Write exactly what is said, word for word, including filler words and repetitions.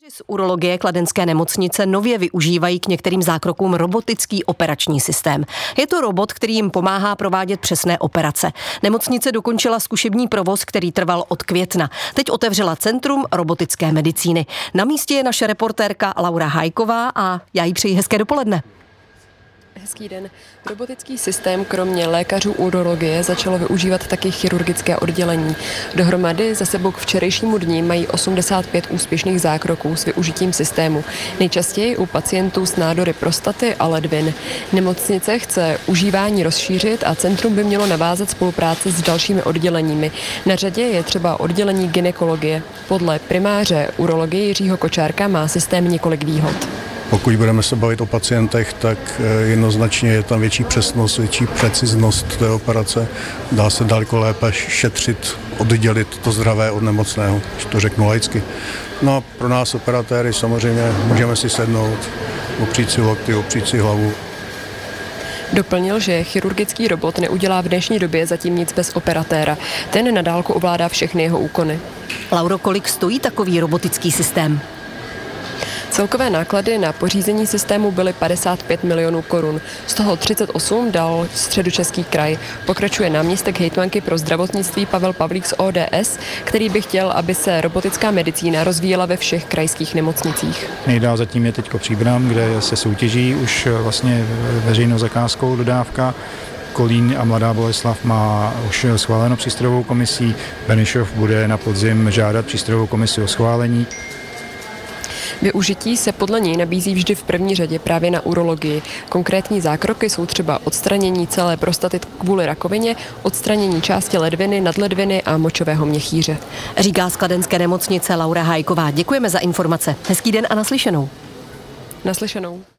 Z urologie kladenské nemocnice nově využívají k některým zákrokům robotický operační systém. Je to robot, který jim pomáhá provádět přesné operace. Nemocnice dokončila zkušební provoz, který trval od května. Teď otevřela Centrum robotické medicíny. Na místě je naše reportérka Laura Hajková a já jí přeji hezké dopoledne. Hezký den. Robotický systém kromě lékařů urologie začalo využívat taky chirurgické oddělení. Dohromady za sebou k včerejšímu dni mají osmdesát pět úspěšných zákroků s využitím systému. Nejčastěji u pacientů s nádory prostaty a ledvin. Nemocnice chce užívání rozšířit a centrum by mělo navázat spolupráci s dalšími odděleními. Na řadě je třeba oddělení gynekologie. Podle primáře urologie Jiřího Kočárka má systém několik výhod. Pokud budeme se bavit o pacientech, tak jednoznačně je tam větší přesnost, větší preciznost té operace. Dá se daleko lépe šetřit, oddělit to zdravé od nemocného, když to řeknu laicky. No a pro nás operatéry samozřejmě můžeme si sednout, opřít si lokty, opřít si hlavu. Doplnil, že chirurgický robot neudělá v dnešní době zatím nic bez operatéra. Ten na dálku ovládá všechny jeho úkony. Lauro, kolik stojí takový robotický systém? Celkové náklady na pořízení systému byly padesát pět milionů korun. Z toho třicet osm dal Středočeský kraj. Pokračuje náměstek hejtmanky pro zdravotnictví Pavel Pavlík z O D S, který by chtěl, aby se robotická medicína rozvíjela ve všech krajských nemocnicích. Nejdál zatím je teď Příbram, kde se soutěží už vlastně veřejnou zakázkou dodávka. Kolín a Mladá Boleslav má už schváleno přístrojovou komisí. Benešov bude na podzim žádat přístrojovou komisi o schválení. Využití se podle něj nabízí vždy v první řadě právě na urologii. Konkrétní zákroky jsou třeba odstranění celé prostaty kvůli rakovině, odstranění části ledviny, nadledviny a močového měchýře. Říká z kladenské nemocnice Laura Hajková. Děkujeme za informace. Hezký den a naslyšenou. Naslyšenou.